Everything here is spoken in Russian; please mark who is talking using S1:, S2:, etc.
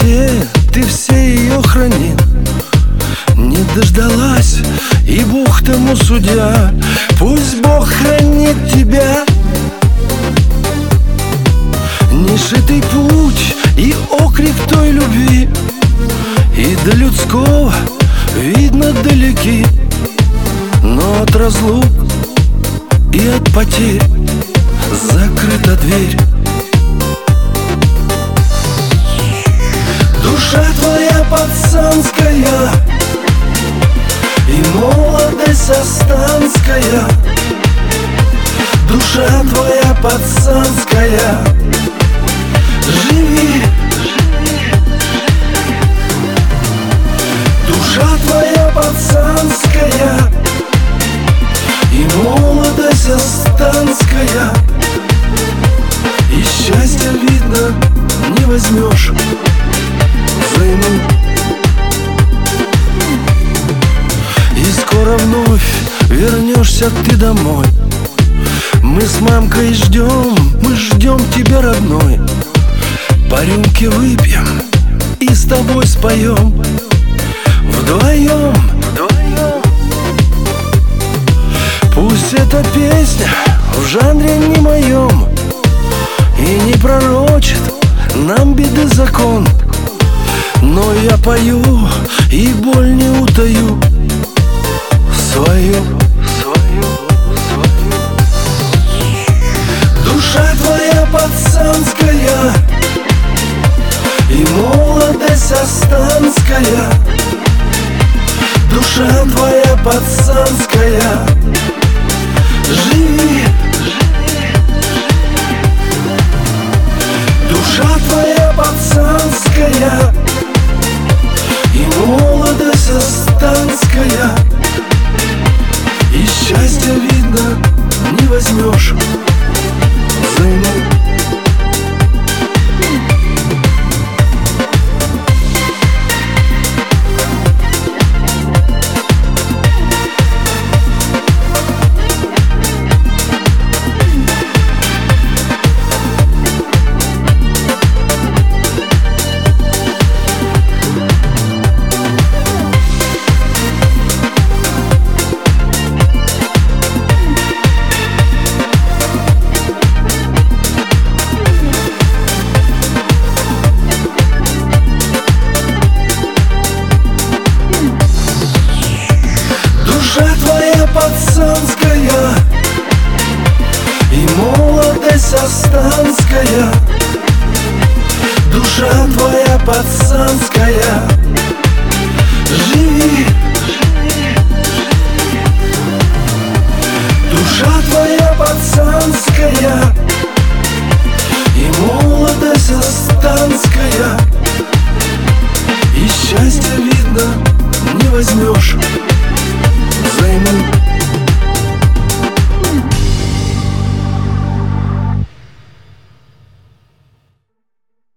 S1: ты все ее хранил. Не дождалась, и Бог тому судья. Пусть Бог хранит тебя. Нешитый путь и окрик той любви, и до людского видно далеки, но от разлук и от потерь закрыта дверь. Душа твоя пацанская и молодость астанская. Душа твоя пацанская, живи. Душа твоя пацанская и молодость астанская. И счастья, видно, не возьмешь взаймы. И скоро вновь вернешься ты домой. Мы с мамкой ждем, мы ждем тебя, родной. По рюмке выпьем и с тобой споем вдвоем. Пусть эта песня в жанре не моем и не пророчит нам беды закон, но я пою и боль не утаю свою. Душа твоя пацанская и молодость астанская. Душа твоя пацанская, живи. Душа твоя пацанская и молодость астанская. И счастья, видно, не возьмешь взаймы. Пацанская и молодость астанская. Душа твоя пацанская, живи. Душа твоя пацанская и молодость астанская. И счастья, видно, не возьмешь